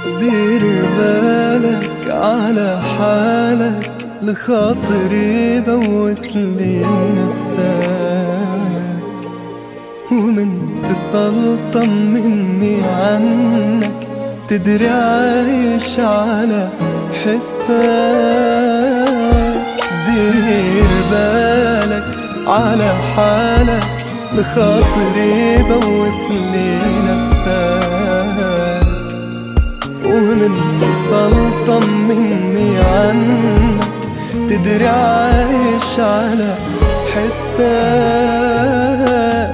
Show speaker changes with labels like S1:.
S1: دير بالك على حالك، لخاطري بوسلي نفسك، ومن تصل طمني عنك، تدري عايش على حسك. دير بالك على حالك، لخاطري بوسلي نفسك، ومن تصل طمني عنك، تدري عايش على حسك.